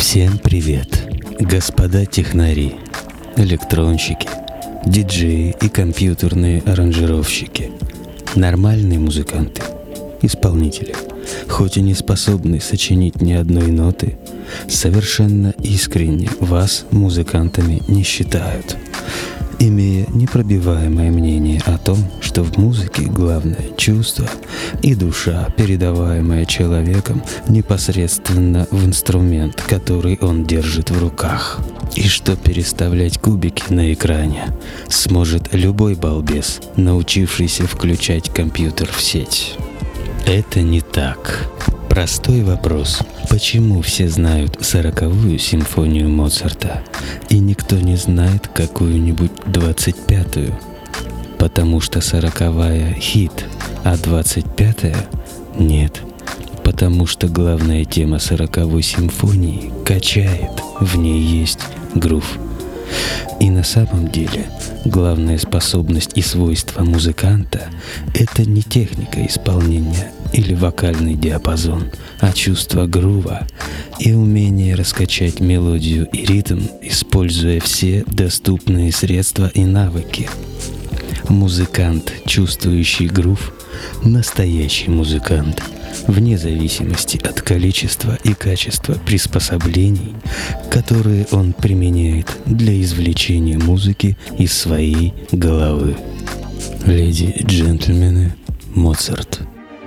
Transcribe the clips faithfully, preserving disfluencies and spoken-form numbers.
Всем привет, господа технари, электронщики, диджеи и компьютерные аранжировщики, нормальные музыканты, исполнители, хоть и не способны сочинить ни одной ноты, совершенно искренне вас музыкантами не считают, имея непробиваемое мнение о том, что в музыке главное чувство и душа, передаваемая человеком непосредственно в инструмент, который он держит в руках, и что переставлять кубики на экране сможет любой балбес, научившийся включать компьютер в сеть. Это не так. Простой вопрос. Почему все знают сороковую симфонию Моцарта, и никто не знает какую-нибудь двадцать пятую? Потому что сороковая хит, а двадцать пятая нет. Потому что главная тема сороковой симфонии качает, в ней есть грув. И на самом деле главная способность и свойство музыканта — это не техника исполнения или вокальный диапазон, а чувство грува и умение раскачать мелодию и ритм, используя все доступные средства и навыки. Музыкант, чувствующий грув, настоящий музыкант, вне зависимости от количества и качества приспособлений, которые он применяет для извлечения музыки из своей головы. Леди и джентльмены, Моцарт.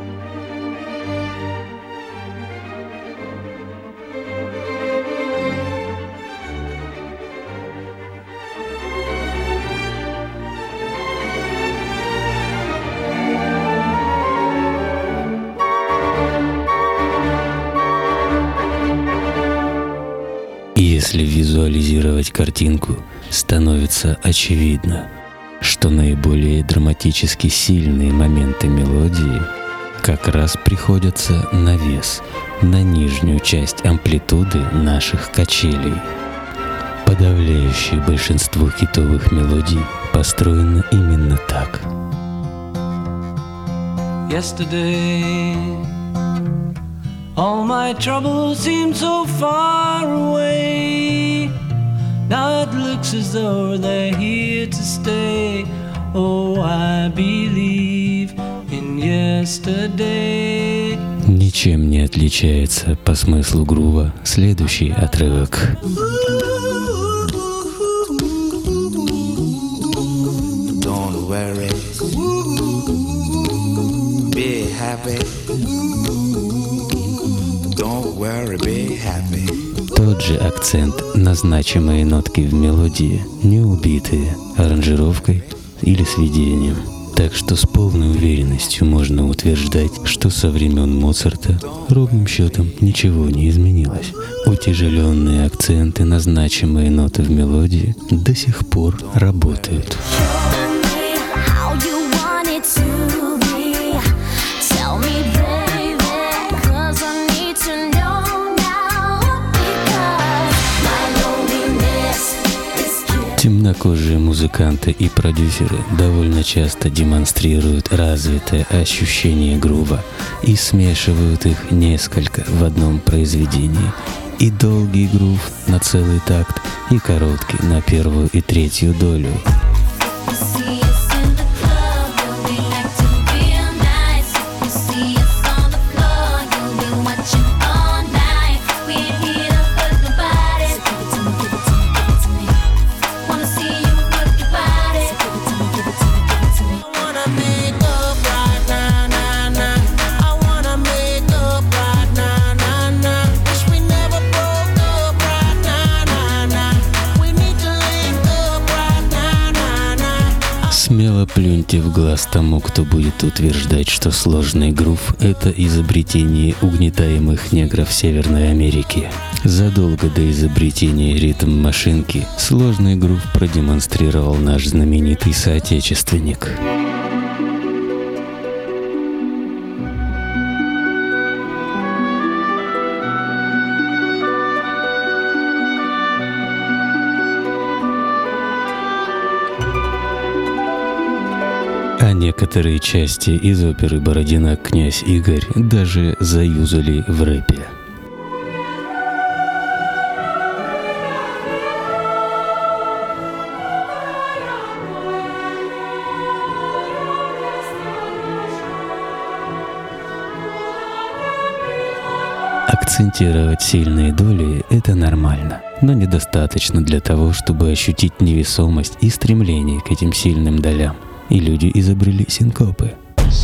Если визуализировать картинку, становится очевидно, что наиболее драматически сильные моменты мелодии как раз приходятся на вес, на нижнюю часть амплитуды наших качелей. Подавляющее большинство хитовых мелодий построено именно так. Yesterday, all my troubles seem so far away. Now it looks as though they're here to stay. Oh, I believe in yesterday. Ничем не отличается по смыслу грува следующий отрывок. Don't worry, be happy. Don't worry, be happy. Тот же акцент на значимые нотки в мелодии, не убитые аранжировкой или сведением. Так что с полной уверенностью можно утверждать, что со времен Моцарта ровным счетом ничего не изменилось. Утяжеленные акценты на значимые ноты в мелодии до сих пор работают. Темнокожие музыканты и продюсеры довольно часто демонстрируют развитое ощущение грува и смешивают их несколько в одном произведении. И долгий грув на целый такт, и короткий на первую и третью долю. Смело плюньте в глаз тому, кто будет утверждать, что сложный грув — это изобретение угнетаемых негров Северной Америки. Задолго до изобретения ритм-машинки сложный грув продемонстрировал наш знаменитый соотечественник. А некоторые части из оперы «Бородина князь Игорь» даже заюзали в рэпе. Акцентировать сильные доли – это нормально, но недостаточно для того, чтобы ощутить невесомость и стремление к этим сильным долям. И люди изобрели синкопы.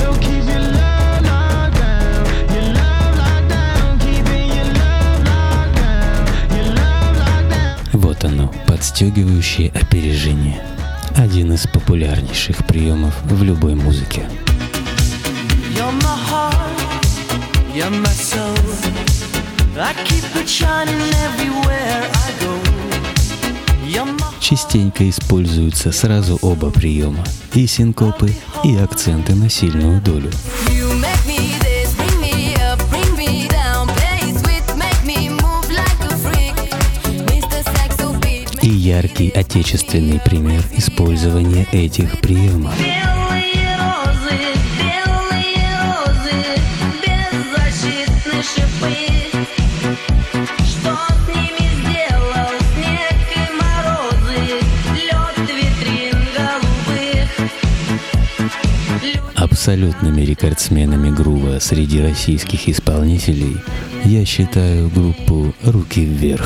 Вот оно, подстегивающее опережение. Один из популярнейших приемов в любой музыке. Частенько используются сразу оба приема – и синкопы, и акценты на сильную долю. И яркий отечественный пример использования этих приемов. Абсолютными рекордсменами грува среди российских исполнителей я считаю группу «Руки вверх».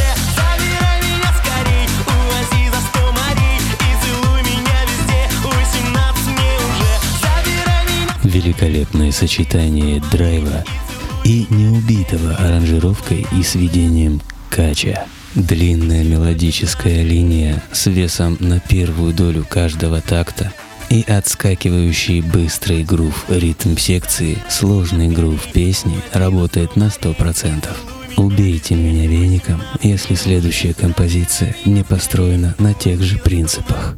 Великолепное сочетание драйва и неубитого аранжировкой и сведением кача. Длинная мелодическая линия с весом на первую долю каждого такта и отскакивающий быстрый грув ритм секции, сложный грув песни работает на сто процентов. Убейте меня веником, если следующая композиция не построена на тех же принципах.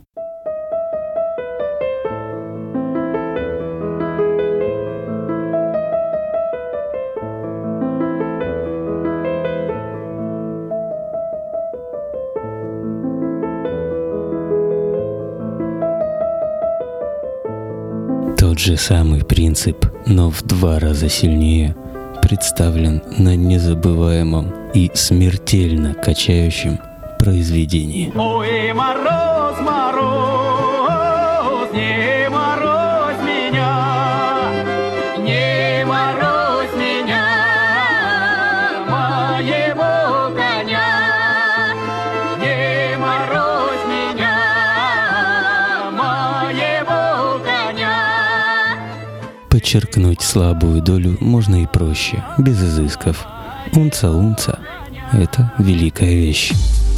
Тот же самый принцип, но в два раза сильнее, представлен на незабываемом и смертельно качающем произведении. Ой, мороз, мороз, не морозь меня, не морозь меня, моего коня, не морозь меня, моего коня. Подчеркнуть слабую долю можно и проще, без изысков. Унца-унца — это великая вещь.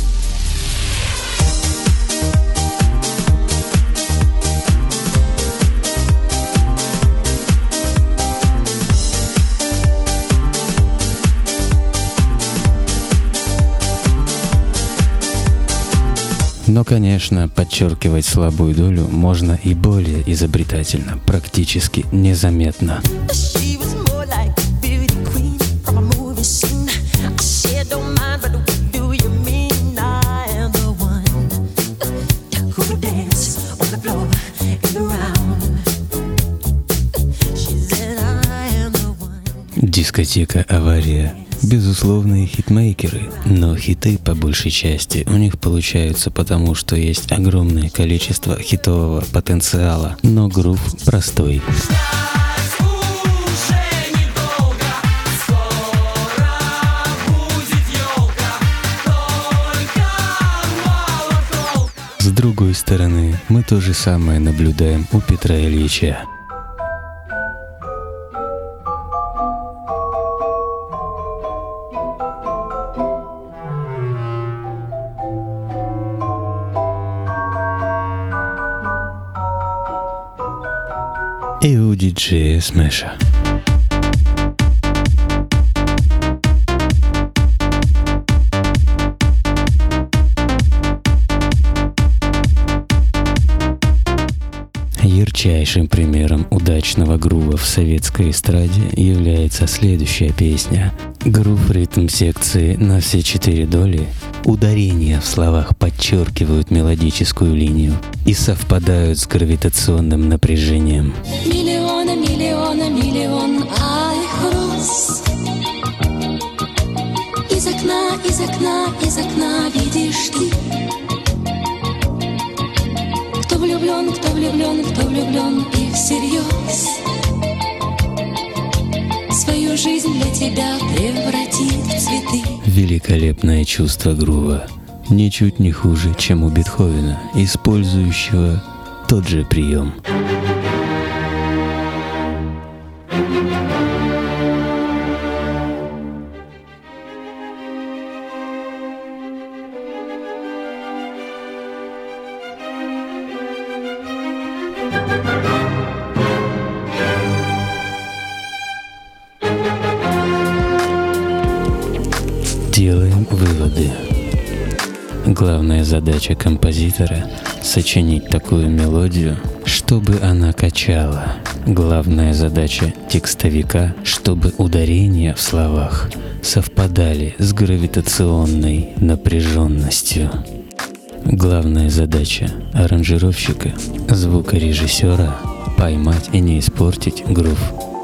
Но, конечно, подчеркивать слабую долю можно и более изобретательно, практически незаметно. Дискотека «Авария». Безусловные хитмейкеры, но хиты по большей части у них получаются потому, что есть огромное количество хитового потенциала, но грув простой. С другой стороны, мы то же самое наблюдаем у Петра Ильича. И у диджея Смэша. Ярчайшим примером удачного грува в советской эстраде является следующая песня. Грув ритм секции на все четыре доли, ударения в словах подчеркивают мелодическую линию и совпадают с гравитационным напряжением. Миллиона, миллиона, миллион алых роз. Из окна, из окна, из окна видишь ты. Кто влюблен, кто влюблен, кто влюблен и всерьез свою всю жизнь для тебя превратит в цветы. Великолепное чувство грува, ничуть не хуже, чем у Бетховена, использующего тот же прием. Делаем выводы. Главная задача композитора — сочинить такую мелодию, чтобы она качала. Главная задача текстовика — чтобы ударения в словах совпадали с гравитационной напряженностью. Главная задача аранжировщика, звукорежиссера — поймать и не испортить грув.